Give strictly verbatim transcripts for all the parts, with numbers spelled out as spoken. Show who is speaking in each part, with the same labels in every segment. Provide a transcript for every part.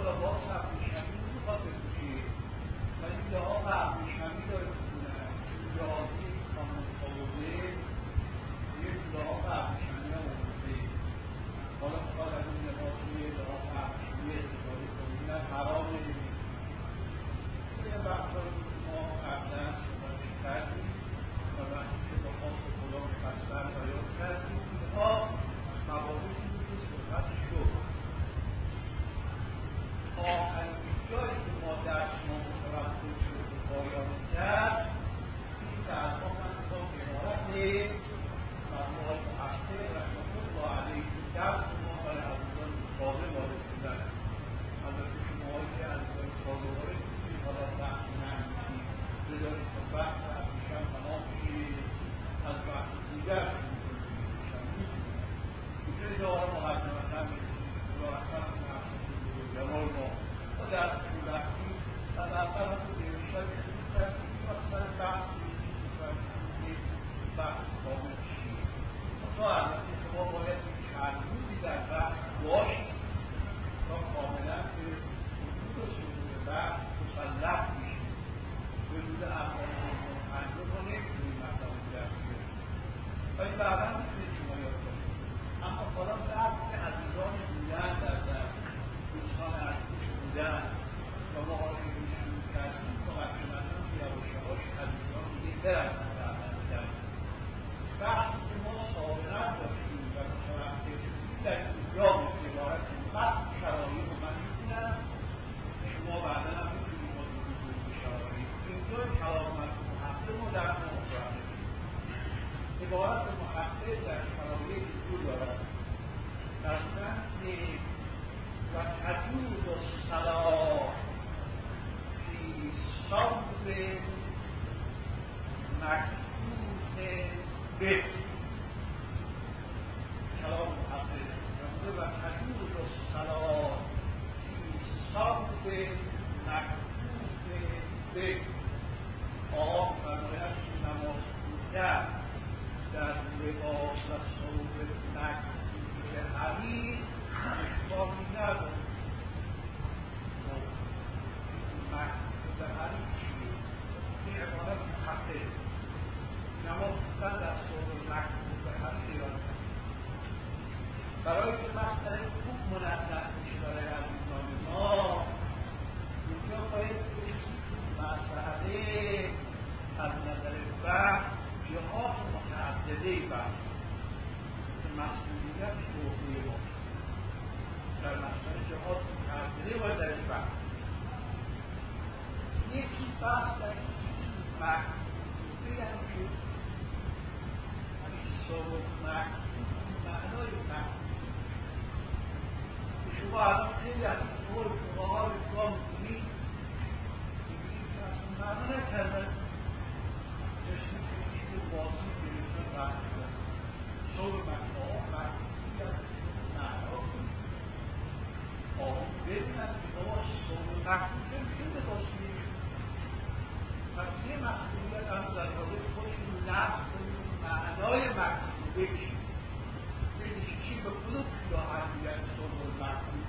Speaker 1: حالا باز ابریشمی میخواد بپوشی و این لحاف ابریشمی داره میکنه لحاظی کامل آورده یک لحاف ابریشمی هم آورده حالا میخواد از این لباسی لحاف ابریشمی استفاده کنیم این هم حرام نمیدیم یه وقتایی ما قبلا صحبتش کردیم و وقتی که با خاص خدا مفصل بیان کردیم اینها مباحثی بود که صحبت شد آخرین جایی که ما درس ما متوقف شد و پایان کرد این درس‌ها من با قرائت مرحوم محقق رحمة الله علیه درس ما برای عزیزان تازه وارد شدن البته شماهایی که عزیزان تازه وارد شدید حالا بحث نمی‌کنید بذارید تا بحث ابریشم تمام شید از بحث دیگر شروع کنید اینجای داره مقدمتا مراحتا جمال ما و درس شدهی و در طرف دیوشتر شروع کردیم و سر بحث می‌کنید بحث کامل شید تا البته شما باید چند روزی در بحث باشید تا کاملا به حضور صدور بحث مسلح میشید به حضور اول پنجه ما نمیتونیم مطلب درس بیاریم ولی بعدا میتونید شما یاد کنید اما حالا درس که عزیزان بودن در درس دوستان عزیز بودن و ما حالا که شروع کردیم تا مطمئنم که یواش یواش عزیزان دیگه برسن در درس بحثی که ما سابقا داشتیم و متوقف شدیم در اینجا به عبارت متن شرایط رو من می‌کنم شما بعدا هم می‌تونید با دو دو شرایط اینجا کلام محقق رو در ما متوقف عبارت محقق در شرایط دو دارد در متن و تجوز الصلاة فی صوب مکفوف به کلام محقق و تجوز الصلاة فی صوب مکفوف به آقا فرماید که نماز خوندن در لباس و صوب مکفوف حریر اشکالی نداره مکفوف حریر چیه؟ این عبارت محقق نماز خوندن در صوب مکفوف حریر برای که مسئله خوب منظم میشه برای عزیزان ما اینجا باید مسئله از نظر بحث جهات متعدده بحث که مسئولیت شعبه ما در مسئله جهات متعدده باید در این بحث یکی بحث در این مکفوفه هم که همین صوب مکفوف معنای مکفوف شما الان خیلی از این طور فقها رو نگاه می‌کنید می‌بینید که اصلا معنا نکردن داشتیم که این چیز واضح گرفتن بحث کردن صوب مکفوف مکفوفی از معنا کنید آقا ببینن که بابا صوب مکفوف میشه لباسی پس یه مسئولیت هم در حاله خودشون نفس کنید معنای مکفوفه چیه چی به کدوم یا اهمیت صلح المکفوف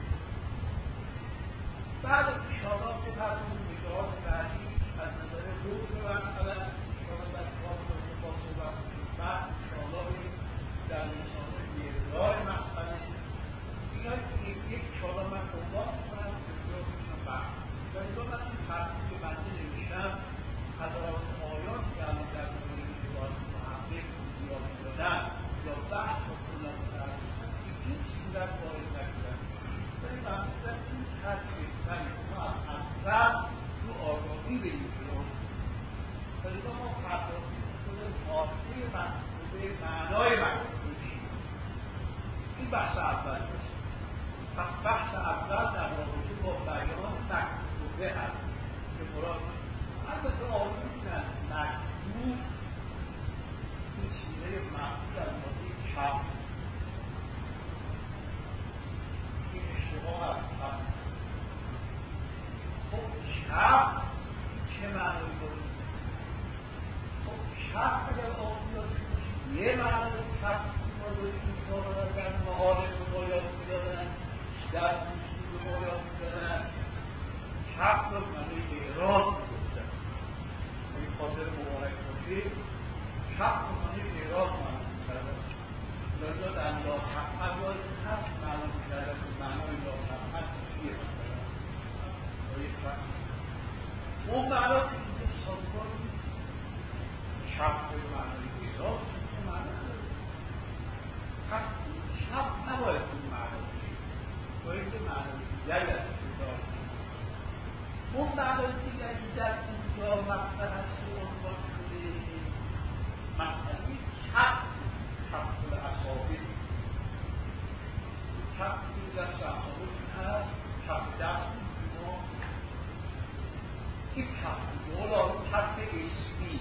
Speaker 1: بعد اشارات که فرمون نگاه بعدی از نظر روح و مثلا اشارات در کار کنید با صحبت بعد اشارات در مسائل بیرگاه مسئله اینا یک اشارات من عنوان میکنم که بجا میشم بحث و اینجا من این فرقی که بنده نوشتم حضرات آیات که الان در مورد عبارت محقق زیاد دادن یا بحث و کلان کردن این صورت وارد نکردن ولی مقصد این خط بهتری ما از اول رو آگاهی بگیم جلو ولی ما پردازی کنیم خاصه مقصوده معنای مقصوده چیه این بحث اول است پس بحث اول در رابطه با بیان مقصوده هست که مراد البته آقایی میدونن مقصود این چیزه مقصود از ماده چپ این اشتباه هست خب چپ چه معنی داره؟ خب چپ اگر آقایی داشته باشید یه معنی چپ ما داشتیم که در مهاره به باید میدادن در موسیقی به باید میدادن اون معنا که اینجا سازگار نیست. شب به معنای بیراز اون معنا نداره. پس این شب نباید اون معنا بشه، باید که معنای دیگری از اینجا اون معنای دیگری در اینجا مقصد هست و عنوان شده مسئله کف کف الاصابع. کف در اصابع هست، کف دست ما این کف دولا کف اسمی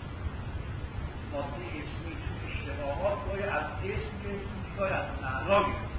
Speaker 1: ماده اسمی تو اشتباهات باید از اسم گرفتیم باید از معنا گرفتیم.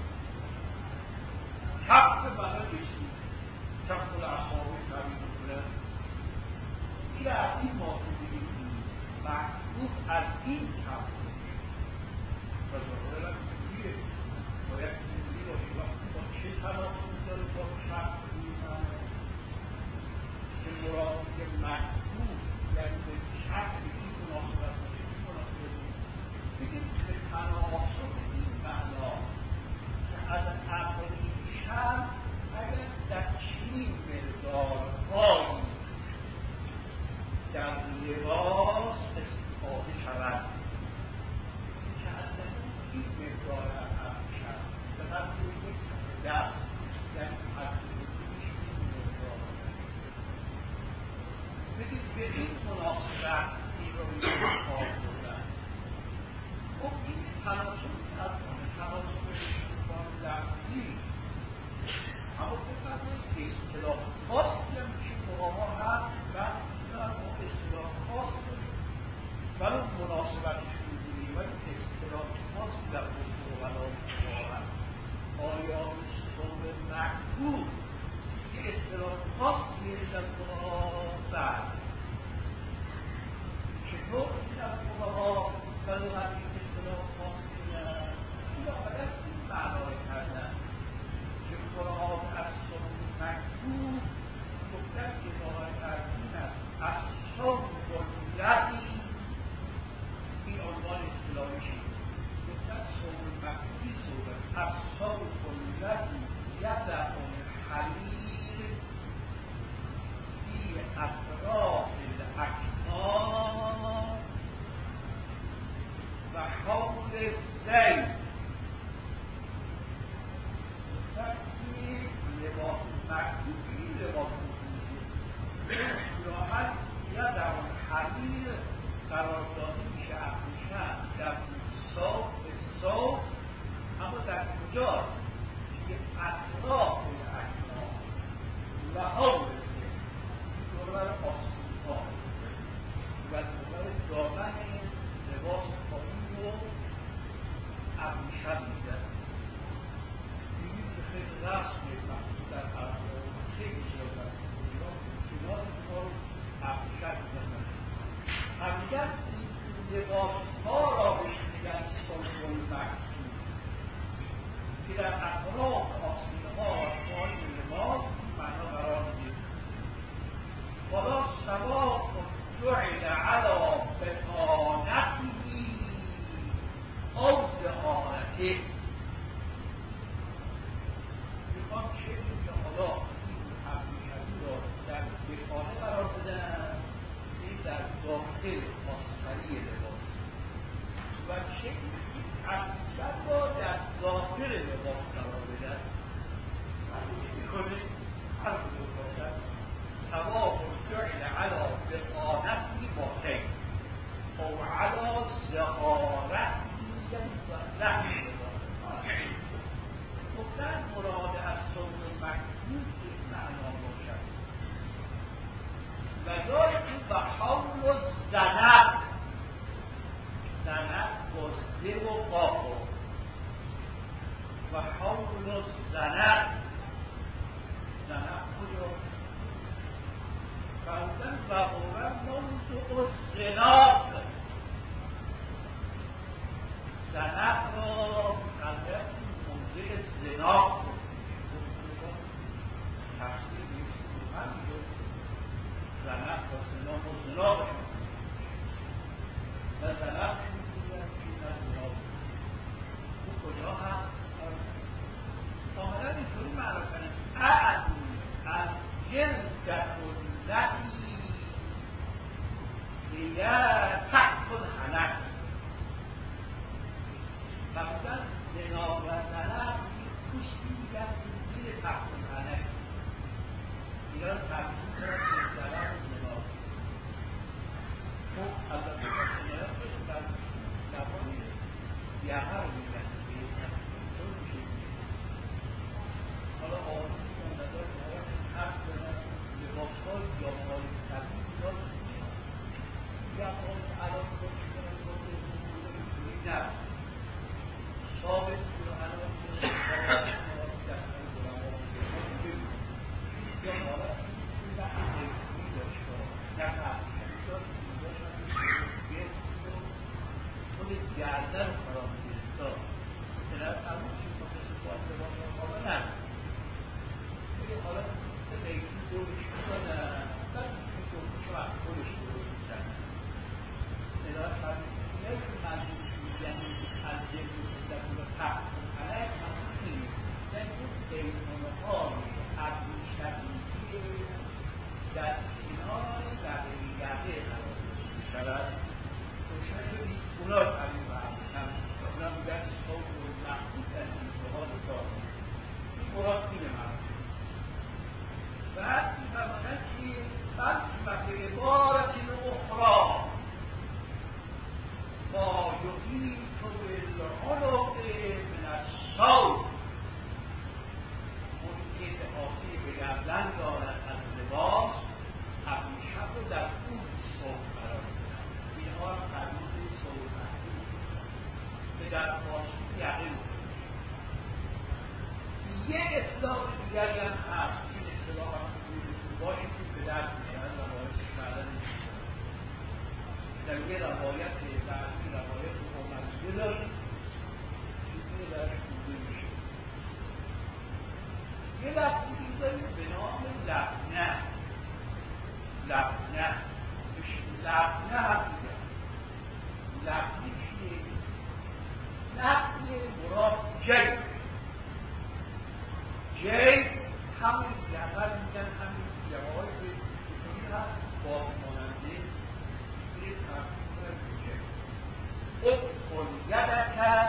Speaker 1: کف معنا اسمی کف الاصابع تعبیر میکنه. این از این ماده بگیریم مخصوص از این کف و ظاهره کنیه باید کنیه باشه وقتی با چه تناسب داره با کف میمانه که مراد که مخصوص یعنی به کف این مناسبت باشه این مناسبت بگیم به تناسب این معنا که از اول شب اگر در چنین مقدارهایی در لباس استفاده شود که از این مقدار هم شد به طرف یک دست یعنی از بودیش این مقدار بگید به این مناسبت این رو این کار بودن. خب این تناسب از تناسب اشتفان لحظی اما بفرمایید که اصطلاح خاصی هم که مقاما هست و ما اصطلاح خاص داریم ولی مناسبتش می‌دونیم ولی اصطلاح خاصی در اصول و بلاغت دارد. آیا اصطلاح مکتوب یه اصطلاح خاصی در قرآن دارد چطور این در قرآن بلاغت این اصطلاح خاصی دارد این آمدن این معنای کردن که قرآن از صوم مکتوب گفتن که باید ترکیم است از صوم بلدی این عنوان اصطلاحی شد گفتن صوم مکتوبی صورت از صوم بلدی یدع الحریر فی اطراف الاکنام و حول الزید لباس مکتوب این لباس مکتوبی راحت یا در اون حریر قرار داده میشه افروشن در صوف صوف اما در کجا؟ که اطراف اکنام و حول دوربر آسون ها و دوربر دامن لباس پایین رو افروشن میزن. خیلی رسمه مخصوص در عربان خیلی زیاد است ایران کنار کار افروشن میزنن. همینگر این لباس ها را بهش میگن صلح المکتوب که در اطراف آستین ها و پای لباس این معنا قرار میگیره. خدا سواء جعل علی بطانته او دهانته میخوام چه این که حالا این ابریشمی را در بطانه قرار بدن این در داخل آستری لباس و چه این ابریشم را در داخل لباس قرار بدن معلوم میکنه هر کدوم باشد سواء جعل علی بطانته باطن او علی ظهارته لحظ گفتن مراد از صوم مکتوب این معنا باشد و یا این و حول و زنب زنب با زه و قاف و حول و زنب زنب کجا؟ فرمودن و قرآن موضوع زناب زنب را قدر موضع زناب تفسیر نیست من میگه زنب با زناب و زناب و زنب میگوید که نه زناب او کجا هست؟ آمدن اینطوری معنا کنه اعدو از جلد الان تبدیل کنم به زلط و زناد. خب البته با کنایت بشه در زبانی یقه رو میگن به اینطور میشه میشه. حالا آقایی که اندازه باید حرف دارن لباس‌های جامعه‌های تبدیل بیدار میشه. یا آقایی که الان باید کنن با که اینطوری نه. ثابت رو الان کنن باید دستان دارم آقایی که یا حالت این وقت نیستی داشته در حقیقتی داشت این داشت هم خود گرده رو خراب می‌دهستا که در همون چیز با کسی باید لباس رو حالا ندارد بگه حالا سه نیستی دورش می‌کنن بعد این دورش رو از خودش درست می‌کنن نداره فرمیدی نه که مجبورش می‌گنی از جلد و سیدت رو تحت کنه همون نیست یعنی اون دیمانه هایی از شدیدی در کنار دقیقی دقیقی قرار می‌شود روشن شدید اونا همین برمونم اونا میگن صوت و محبوب در انتحال کار این مراد اینه مرمون بعد می‌فرمانند که بلکه به عبارت اخرى ما یحیط بالعنق من الصوت اون که احاطه به گردن دارد از لباس ابریشم رو در اون صوت قرار میدن اینها را تبدیل صوت محدود که در فارسی یقه یک اصطلاح دیگری هم هست این اصطلاح هم باشی که به درد میشن روایتش بعدا میشه در یه روایت بعدی روایت محمدیه داریم چیزی درش بوده میشه یه لفظی داریم به نام لبنه لبنه لبنه هم دیگه لبنه چیه؟ لبنه مراد جیب جیب همون جبر میگن همین جبه‌های که این هست باز ماننده یه تبدیل کنه به جیب ادخل یدک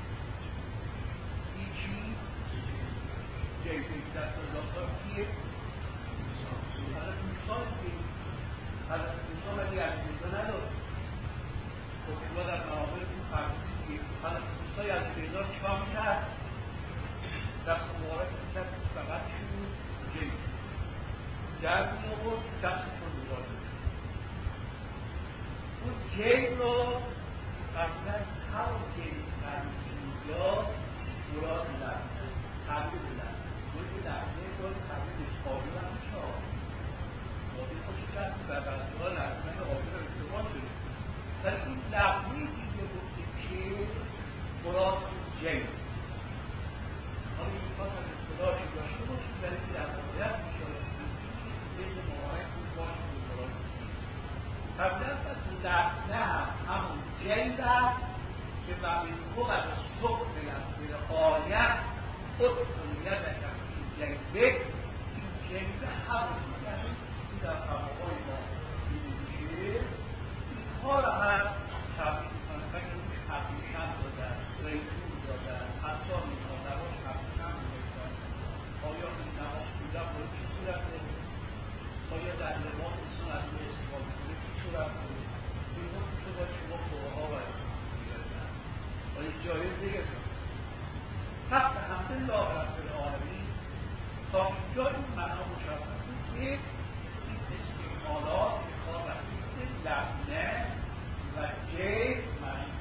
Speaker 1: چی؟ جیب دست داستان کیه؟ حضرت موسی که حضرت موسی ولی از پیدا نداد خب خدا در مراحل اون فرمودی که حضرت موسی از پیدا چیکار میکرد؟ دست مبارک میکرد فقط شروع جیب در می‌آورد دست خود نگاه میکرد اون جیب رو فرمودن همون جیب فرمودی اینجا مراد لبنه تبدیل لبنه دوی لبنه باید تبدیل آبی هم میشه آبی خوشی کرد و بعضی ها لبنه آبی رو ارتباط شده ولی این لبنه دیگه گفته که مراد جیب حالا این خواست از اصطلاحی داشته باشید ولی که در واقعیت میشه بین مبارک بود باشه که مراد فرمودن پس لبنه هم همون جیب هست که ومنه از صبح به آیت ادخل یدک فی جیبک این جیب همون یعنی این در فقهای ما میشه اینها را هم تبدیل میکنه اگر روش ابریشم دادن ریتون دادن حتی اینها نباش ابریشم میدن آیا این نماز بودن باید چه صورت داره آیا در لباس سنت رو استفاده کنه چه صورت داره اینها که باید شما فقها باید آیا جایز دیگه پس به حمدالله رب العالمین تا اینجا این معنا مشخص بود که این استعمالات میخواد رفیق لبنه و جیب معنی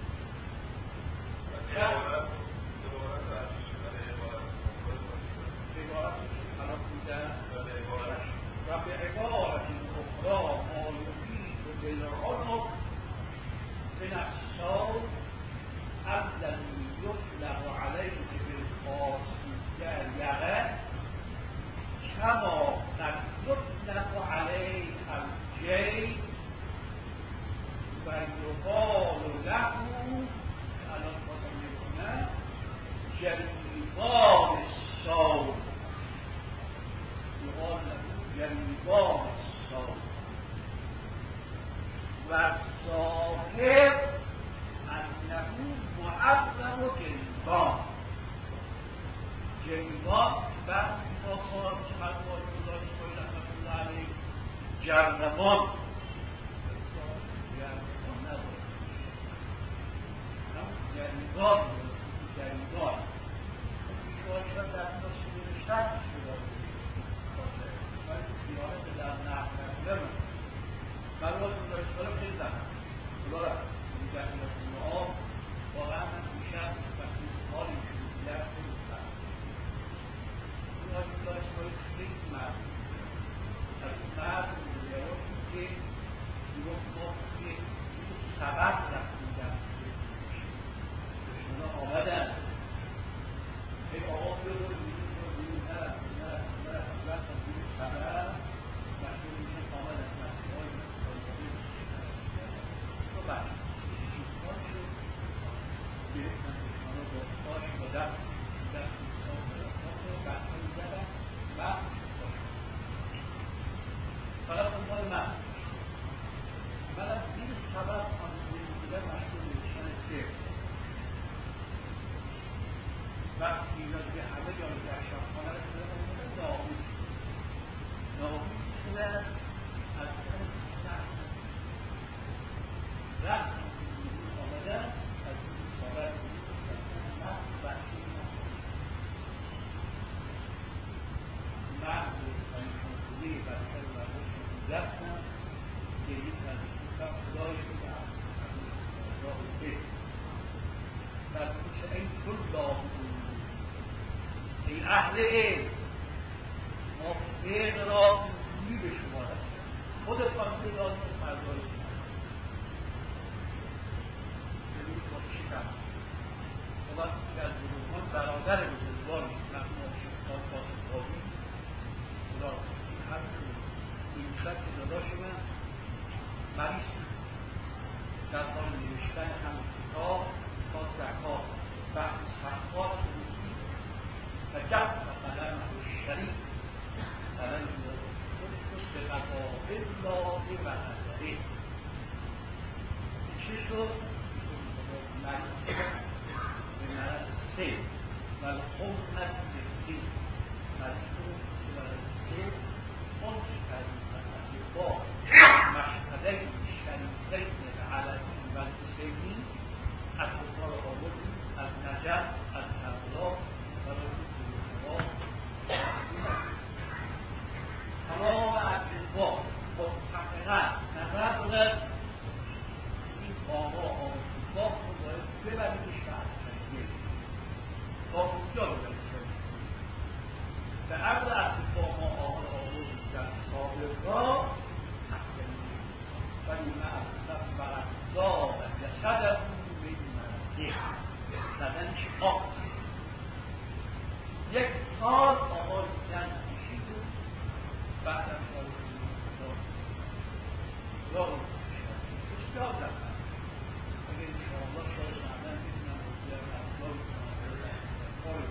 Speaker 1: عبارت خلاف بودن و به عبارت اخرى ما یحیط بالعنق من الصوت الذي يطلق عليه بالخاصية یقه كما قد يطلق عليه الجیب و یقال له الان خواستم میکنم جریبان الصوت یقال له جریبان الصوت و صاحب انه معظم جریبان جریبان بعد با صاحب چقدر باید گذاشت باید جرنمان جرنمان نباید همون جریدان جریدان بیشتر شد در نوشی نوشتن شده ولی خیانت در نحو نمونه من باید اون داشتارم خیلی زنم خدا رفت این جریدان ها واقعا من بیشتر وقتی حالی شروع در خیلی زنم این آجون داشت باید خیلی مرد از این مرد مدیرهاشون که میگفت ما که سبب رفتیم در اونا آمدن این آقا بیاد رو بیرون رو بیرون نرفت نرفت نرفت نرفت بیرون سبب مشکل میشه آمدن مشکل های تو بخش چیزان شد گرفتن دشمانا با پاش با دست دست میسان برستان رو بخش های زدن بخش فقط دنبال من من از دید سبب آنجوری بودن مشکل نوشتن سر وقتی اینا دیگه همه جای در شبخانه رو بودن ناامید ناامید شدن از اون نحن رفت آمدن از این سالت نحن بخشی نحن کنکولی بسر مردم رفتن که یک نزدیکم خدای بودن راه بید در پیش این کل داغون ای اهل علم ما فقه را اینجوری به شما رسید خودتان بدانید فردای شما ببینید با چی کم خدا که از بزرگان برادر بزرگان مرحوم شیخ قاسم قاضی خدا این حرف این شد که داداش من مریض در حال نوشتن همین کتاب تا زکات بحث صفات روزی و جب و قلم و شریف قلم خود به قضاء الله و نظره چه شد؟ مریض به مرض سه و الحمت نفسی مریض شد به مرض سه اون شریف با مشهده شریفین علوی و حسینی از بخار آوردی از نجف از کربلا برای فرودها تمام اجزا متفقا نظر دارد این آقا آقا رو باید ببریدش به اسکریه تا اونجا ببریدش به عبر اتفاق ما آقا آوردی در سابق را ولی معرفت برقضا و جسده به مرده زدنش آب یک سال آقای جنگ کشی بود بعد از آقای را رو بسیار زدن اگر انشاءالله شاید معدن میتونم بسیار افضای کنم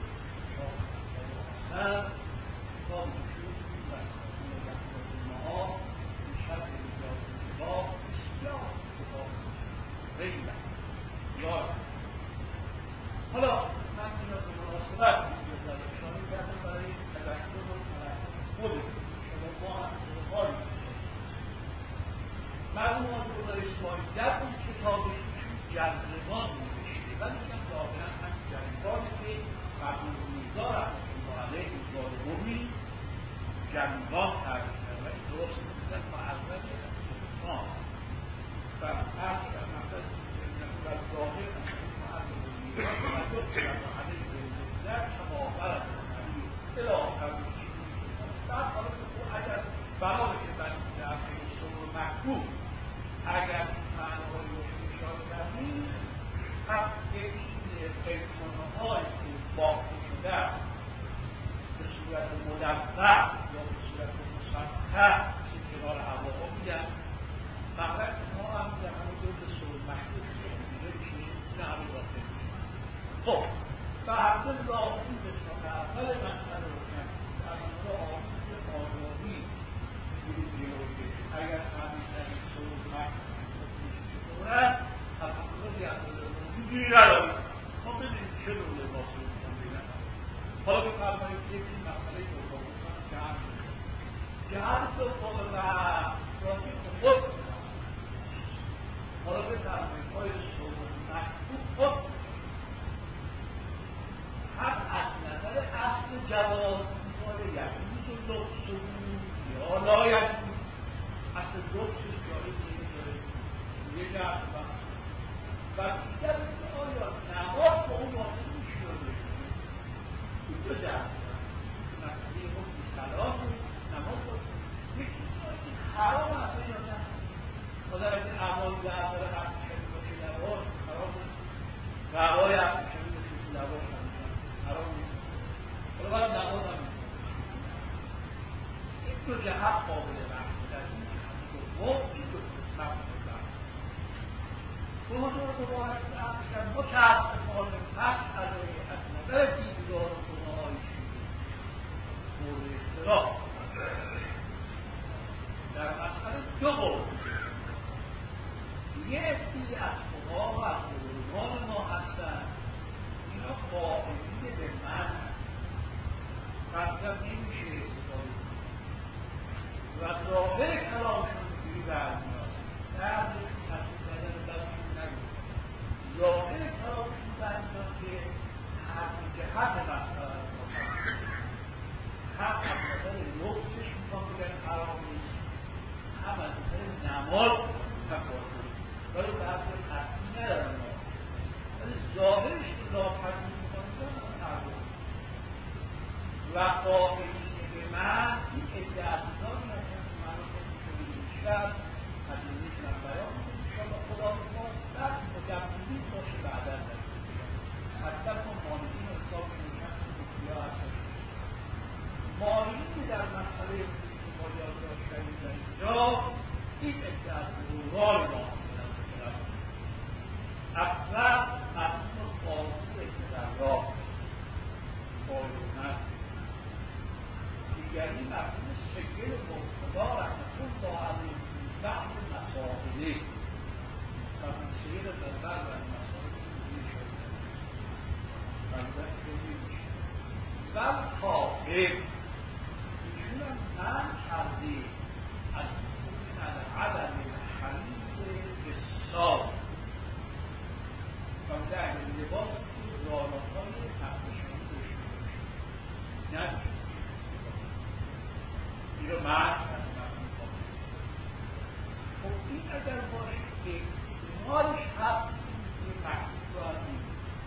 Speaker 1: هستن کتاب نشون و رحمت الله این شب ریاض الله بسیار کتاب ریلن یاد حالا من این از مناسبت اشاره کردم برای تذکر و تلقی خود شما ما هم حالی مرحوم آقای اسماعیل در اون کتابش جرنمان نوشته ولی میگم ظاهرا هم جرنمانی که مرحوم میرزا رحمت الله علیه روزگار قومی جرنمان تعریف کرد ولی درست میگن معرض اتفاق و عرض در مقصد و ظاهر معرض میرزا توجه کرد و علیه در شباهر از علیه الاخر در حالا که او اگر برای که برای در حیث و محبوب اگر این معنای روشن اشاره کردیم حق این پیمانه های که باقی شده به صورت مدبر یا به صورت مسطح که کنار هواها میگن مغرق ما هم در همه دو به صورت محبوب میگه چی؟ این همه داخل خب و حضر لاغی به صورت اول مسئله روشن از اونها آموز آزادی بودید جلوی اگر همین در این صورت محبوب میشه از اونها دیگر اینجوری نداریم ما بدیم چه رو لباس رو میکنم بگم حالا به فرمایید یکی مسئله دوم بکنم که هم که هر دوم و راجع به خود کنم. حالا به ترمایهای صورت مکتوب خود هم از نظر اصل جواز می‌کنه یجوز و لطف و یا لا یجوز اصل لطف جایی دیگه یه جهت و دیگر اینکه آیا نماز با اون واقع میشه رو بشونه این دو جهت مسئله حکم صلاح نماز با یکی این حرام اصلا یا نه خدا اگه اعمال به اثر حق شدید باشه لباس حرام نیست روای حق شدید باشه لباس حرام نیست حالا باید نماز هم میکنه این دو جهت قابل بحث در این جهت دوم این دو جهت موضوع مباحث اصلا متاسفانه پس از از نظر دیدگاه فقهای شیعه مورد اختلاف در مسئله دو قول یه عده‌ای از فقها و از علمان ما هستند اینا قائلین به منع مطلب نمیشه استفاده و ظاهر کلامشون اینجوری برمیاد در ظاهر کلامشون برمیاد که هر جهت مسئله هم از نظر لطفش میخوام بگن حرام نیست هم از نظر نماز تفاضل ولی بحث قطعی ندارن ولی ظاهرش که لاپذیر میکنن اون حرام و قائلین به من این عده عزیزانی هستن که من رو خیلی بیشتر از این میتونم بیان انشاءالله خدا بخواد در مجمعی باشه بعدا در حتی ما مانعین و حساب کنیم که هستن مانعین در مسئله که ما یادداشت کردیم در اینجا این عده از بزرگان ما هستن اول مفهوم قاضی که در راه قایونت دیگری مفهوم سید مرتضی رحمة الله علیه بحث مسائلی مفهوم سید مرتضی و مسائل اینجوری شده البته میشه و کافر ایشون هم من کردی از اون عدم الحریص بسیار و در لباس که راناهای تقریشانی داشته باشه نه این رو مرد از مفهوم کافر خب این اگر باشه که مالش هست این مکتوب رو از این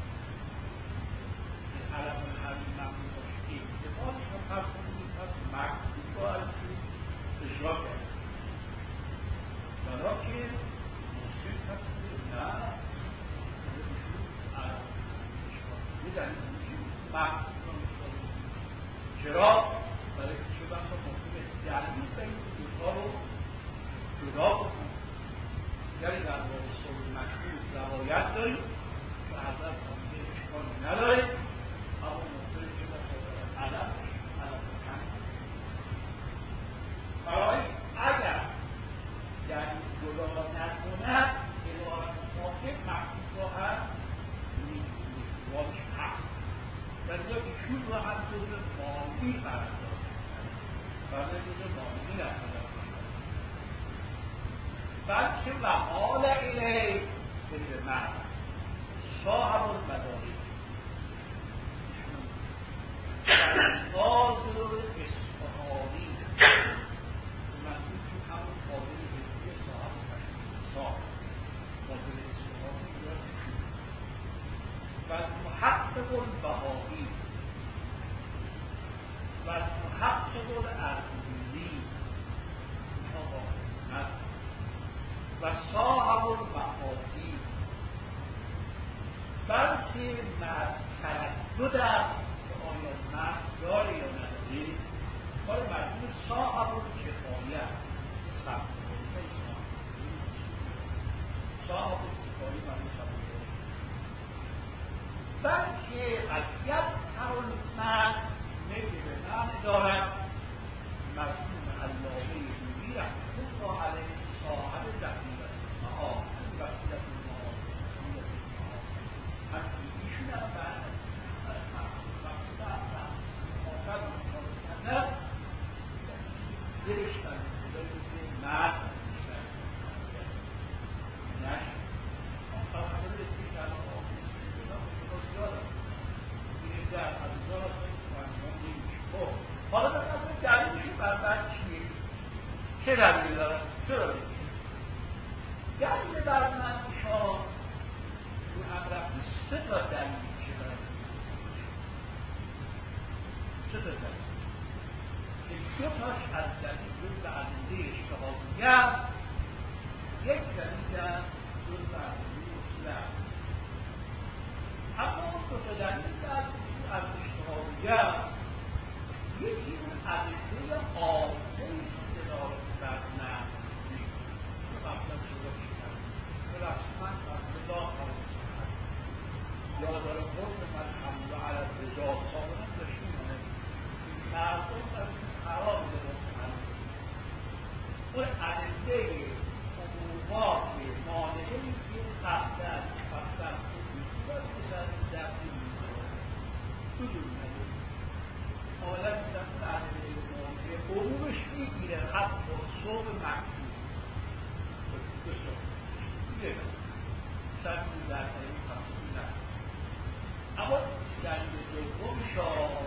Speaker 1: که علم الحریم ممنون باشه که مالش هم هست هست مکتوب رو از این اجرا کرد برای که مسلم هست نه میدنید مکتوب رو میشتاری چرا؟ برای که شدن تا ممکنه دلیل به این دوتا رو جدا بکنیم یعنی در مورد صلح مشهور روایت داریم که حضرت خانده اشکالی نداره اما ممکنه که با خواهد علم علم کم برای اگر یعنی جدا نکند عبارت مطابق مکتوب را هم میتونید هست در اینجا ایشون را هم جزء مالی قرارداد برای جزء مالی نقدر بلکه و حال الیه به من صاحب المدارک ناظر اصفهانی منظور که همون قابل هدیه صاحب صاحب قابل اصفهانی یا و محقق البهائی و محقق الاردبیلی اینها با و صاحب المفاهیم بلکه تردد است که آیا مرد داره یا نداره کار مردم صاحب الکفایه صاحب الکفایه مردم صاحب بلکه قضیت هر مرد میگه به معنی دارد مفهوم علامه رومی رحمة الله علیه صاحب ذخیره المعاد ذخیره المعاد ذخیره المعاد هم ایشون هم بعد از مفهوم مخاطب مخاطب دلش برای خدایی که مرد میشن نشد آن خواهد رسید که الان آفیس میدونم خیلی زیادم این در حضور هست فرمان نمیشه. خب حالا در اصلا دلیلشون بر بعد چیه؟ چه دلیلی دارن؟ چرا دلیل؟ دلیل بر من شما رو هم رفتی سه تا دلیل میشه برای سه تا دلیل که دو تاش از دلیل جز به عدنده اشتهادی است، یک دلیل هم جز به عدنده اصول است. اما اون دو تا دلیل از از اشتهادی است، یکی اون عدنده آمده که دارد بر نفس نیست که قبلا شده شد که رسمن از رضا خارج شد یا داره خود من حمل و عرض رضا سابقا داشتیم همه این مردم از این خراب داره اون عدنده عمومات مانعی که قبلا قبلا خود میکنه که در این دفتی میکنه دو دو میکنه حالا میدن اون عدنده مانعی عمومش میگیره حتی صوب مکتوب دو صوب دیگه سر اون در این تفصیل نکنه. اما دلیل دومش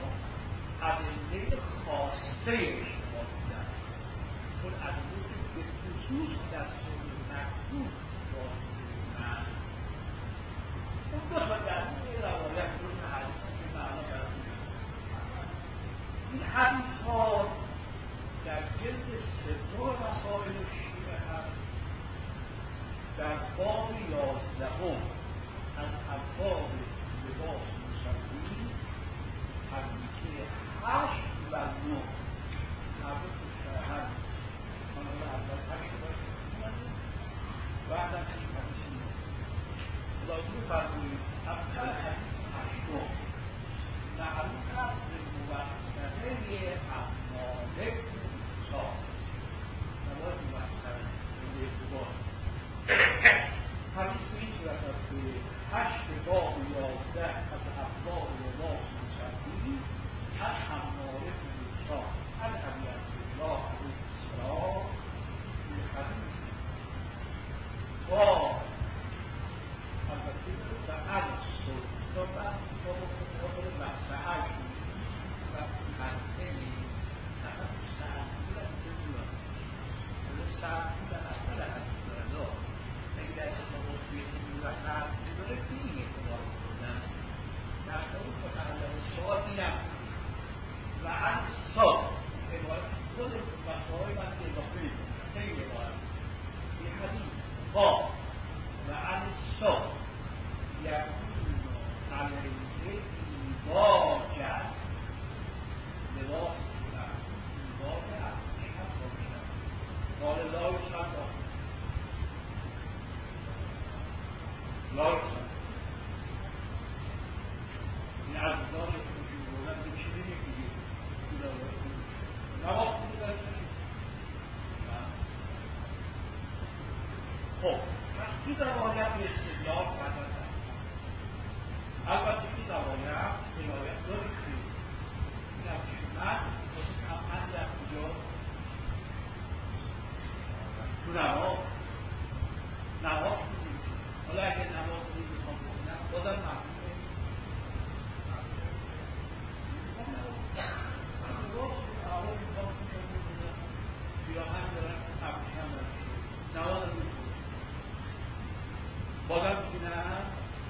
Speaker 1: ادله خاصه اشتباه بودن اون ادله که به خصوص در صورت مکتوب واسطه من اون دو تا دلیل روایت رو حدیث که معنا برای این حدیث ها در جلد سوم مسائل شیعه هست در باب یازدهم از ابواب لباس مصلی حدیثه هشت و نه مربوط به شهر خانم اول هشت باید بعد از این حدیث نه خداوند فرمودید اول حدیث هشتم معروف است به موثقه اماره موسی نباید موثقه به اعتبار حدیث به این صورت است که هشت باب یازده از ابواب لباس مصلی از اماره موسی از ابی عبدالله علیه السلام این حدیث با البته و الصد تا بعد با مقابل مسعل و منطقی نفت سعدی و میدونم سعدی در اول حدیث دارد اگه در اتفاق توی این و سعدی داره که این اعتبار بکنن در طور متعلق سوال اینم و الصد عبارت خود وقتهای من اضافه میکنم خیلی عبارت این حدیث با و الصد یکون علیه ایواجه لباس کنم ایواجه افرشم باشم قال لایش هم باشم لایش هم این عزیزان خوشی بودن به چیزی میگید نواز کنید در چیزی خب این روایت به استدلال مدد البته این روایت روایت داری که این همچین من بسید هم من در کجا تو نماز نماز کنید حالا اگه نماز کنید میخوام بکنم بازم ممنون نماز میخوام بکنم پیراهن دارم ابریشم دارم نماز رو میکنم بازم میکنم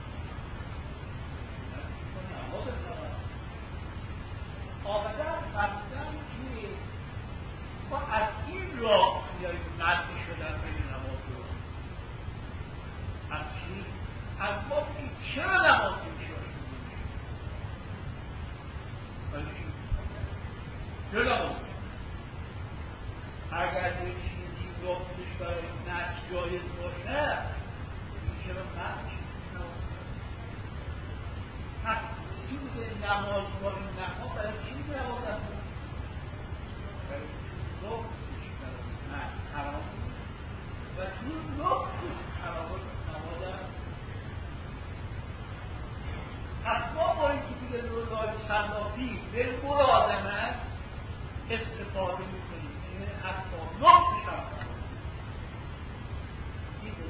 Speaker 1: آمدن فرمودن که ما از این راه بیاییم مدنی شدن بین نماز رو از چی؟ از ما بگید چرا نماز نمیشه ولی چی؟ چرا نماز نمیشه؟ اگر یه چیزی گفتش برای نفس جایز باشه این چرا مدنی نماز پس جوز نماز با این نماز برای چی نماز هستن؟ برای لطفش برای حرام و جوز لطفش حرام نماز هست پس ما با این که دیگه رولای صنافی به مرادمت استفاده میکنیم این حتی لطفش هم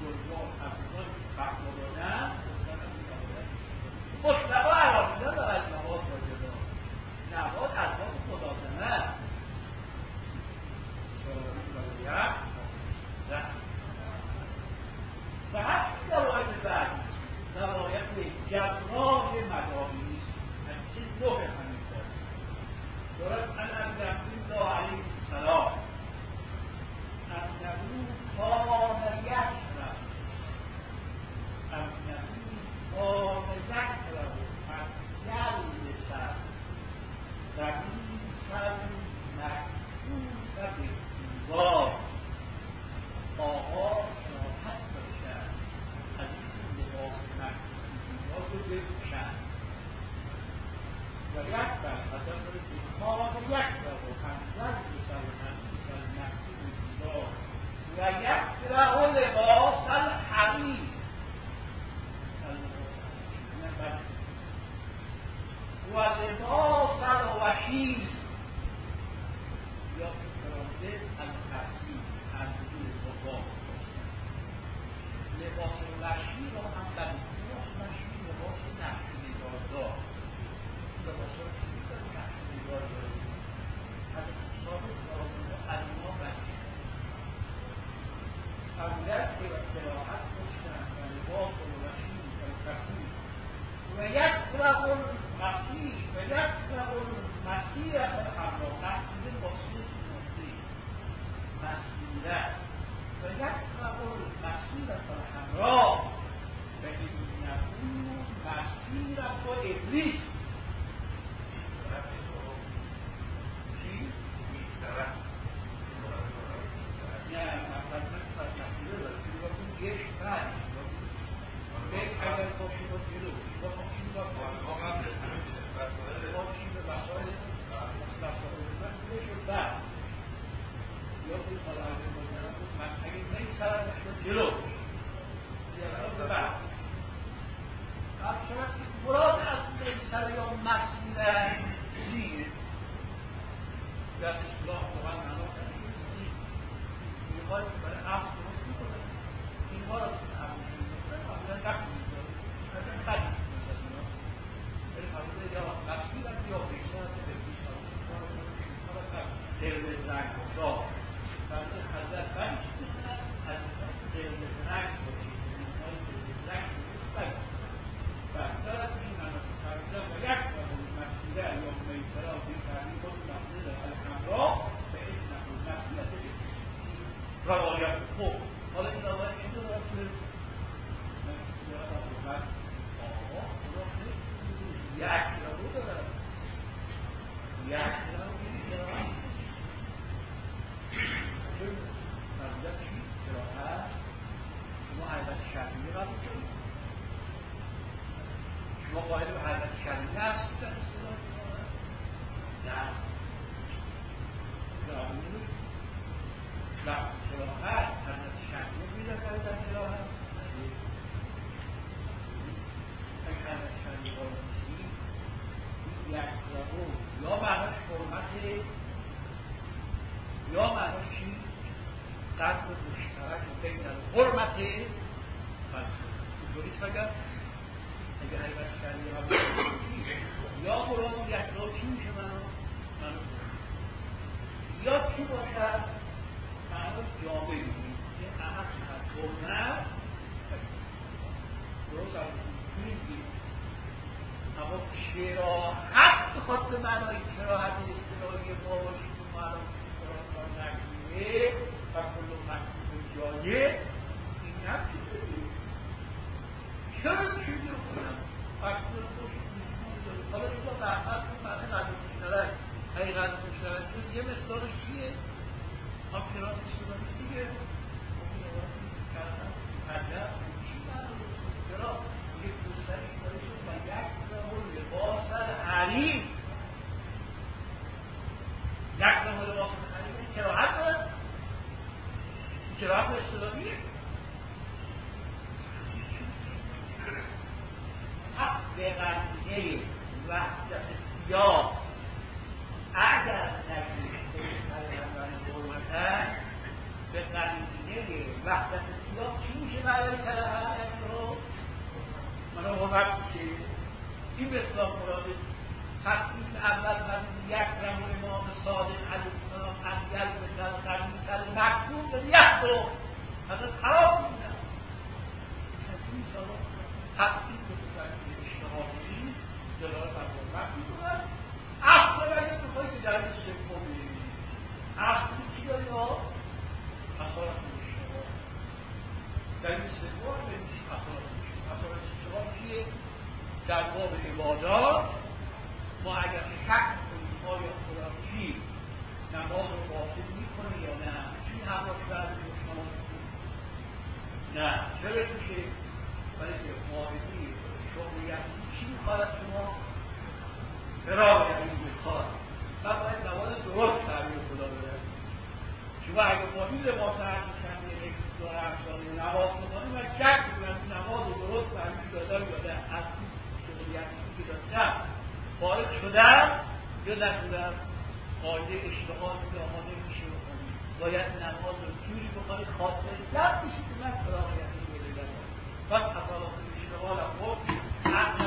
Speaker 1: بزرگوار حفظان فتوا دادن گفتن از این آمدن مطلقا عراقیدن در از نماز باید داد نماز از باب خدازنه سرابی باید و همین روایت بعدی روایت جراح مداری از چه نوع همین دارد دارد ان از رسول الله علیه السلام انه کان یکره انه کان یکره از یلبس قمیصا مکشوف بالدیوار آقا راحت باشد از این لباس مکشوف رو بپوشند و یک بر حضرت کان یکره از یلبس قمیصا مکشوف بالدیوار و یکره لباس الحریر و لباس الوشیر یا فرانده الحریر انجور بابا لباس الوشیر رو هم در لباس وشیر لباس نقشی داردار لباس وشیر در نقشی داردار از ثابت دارد از ما بچه اولاد که استراحت کشتن و لباس الوشیر الحریر و یکره المسیح و یکره المسیح همراه مسیح باسیح مسیح مسیح و یکره المسیح همراه و اینه مسیح و ابلیس چی؟ نه مثلا مسیح رو دارد که یک فرد یک اگر باشی با جلو با باشی با واقعا باشی به مسائل مسائل من بشه بعد یا به حالت من اگه نمی‌سرمش با جلو یا به بعد اصلا مراد از نمی‌سر یا مسئله چیه در اصلاح واقعا معنا کنید اینها رو برای عقل درست می‌کنه اینها رو اصلا نکنید اصلا خیلی می‌کنه ولی خواهده یا مسئول هم یا بیشتر به بیشتر قرمز رنگ باشد خواهده حضرت بنش می‌کنن حضرت قرمز رنگ باشید اینهای قرمز رنگ باشید و دارد این مناسب خواهده و یک مسئوله یا میتره و بیتری خود مسئوله الحمراه به این نقل مسئولیت روایت خوب حالا این روایت این دو رسول آقا خدا یک رو دارد یک رو دارد چون مرزیت چی؟ جراحت شما حضرت شرعیه قبول کنید شما قائل به حضرت شرعیه هست در اصطلاح نه جراحت نمید نه جراحت حضرت شرعیه بیده کرده در جراحت حضرت شرعیه قائل بشید یک رهو یا معناش حرمت یا معناش چی؟ قدر مشترک بین الحرمت اینطوریست مگر اگه حیوت شرعیه قبول یا مراد یک رهو چی میشه منو؟ منو یا چی باشد؟ منو جامعه بگید این احق هست حرمت درست از میگید اما کراهت بخواد به معنای کراهت اصطلاحی ما باشید و معلوم کراهت نکنیه و کل مکتوب جایه این نفسی بگید چرا چیزی رو کنم مکتوب باشید حالا اینجا رحمت رو معنی قدر مشترک حقیقت مشترک شد یه مصدارش چیه؟ ما کراهت اصطلاحی دیگه ممکن آقایی کردن عجب چی معنی کراهت یک دوستری کنه شد و یک لباس الحریر یک نوع لباس الحریر این کراهت دارد این کراهت اصطلاحیه حق به قضیه وحدت سیاه اگر نگید به حرمت به قرینه وحدت سیاه چی میشه برای کلمه رو؟ منو باور که این بسیار مراده تقسیم اول قرین یک رم امام صادق علیه السلام انگل بسر قرین سر مکتوب به یک دو حضرت خراب میدن این سال تقسیم بسر اشتهایی جلال فرمان مکتوب کنن اصلا اگر بخواهی که در این سفر بگیرید اصلی چی داری ها؟ اصالت اشتها در این سفر بگیرید اصالت اشتها اصالت اشتها چیه؟ در باب عبادات ما اگر شک کنیم آیا خوراکی نماز رو باطل میکنه یا نه چی همراش برده شما نه چرا میشه؟ ولی که معاهدی شغلیتی چی میخواد از شما؟ فرار یعنی میخواد و باید نماز درست تعبیر خدا بده شما اگر با این لباس هم میکنی یک دو هفت سالی نماز میکنی من شک میکنم نماز رو درست تعبیر دادم یا نه از این شغلیتی که دادم فارغ شدم یا نشدم قاعده اشتغال که آماده میشه بکنی باید نماز رو جوری بکنی خاطر لب میشه که من فراغیتی بوده دارم وقت اصالات اشتغال هم بود